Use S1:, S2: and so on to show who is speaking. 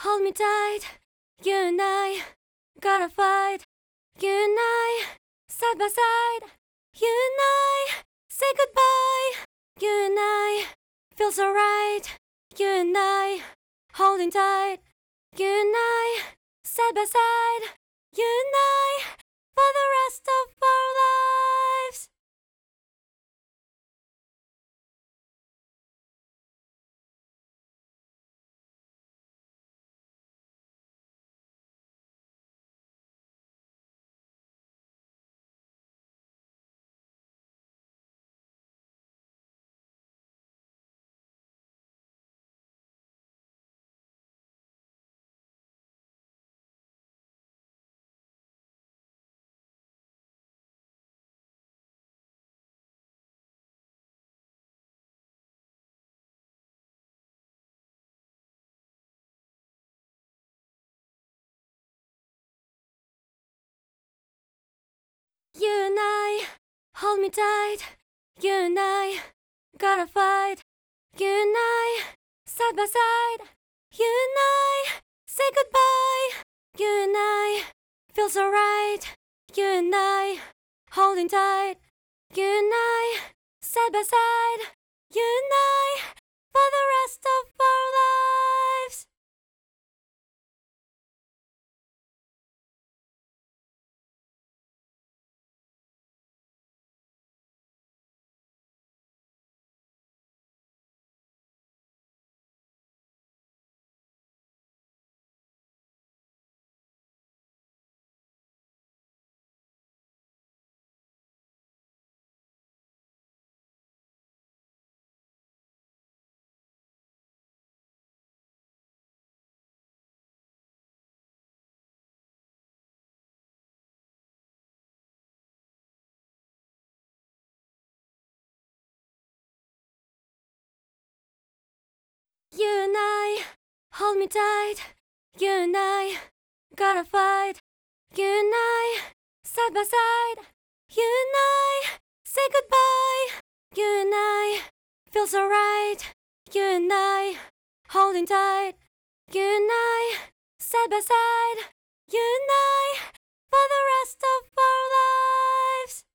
S1: hold me tight. You and I gotta fight. You and I side by side. You and I say goodbye. You and I feel so right. You and I holding tight. You and I side by side. You and I for the rest of our lives. You and I hold me tight. You and I gotta fight. You and I side by side. You and I say goodbye. You and I feel so right. You and I holding tight. You and I side by side. You and I for the rest of our lives. You and I hold me tight. You and I gotta fight. You and I side by side. You and I say goodbye. You and I feel so right. You and I holding tight. You and I side by side. You and I for the rest of our lives.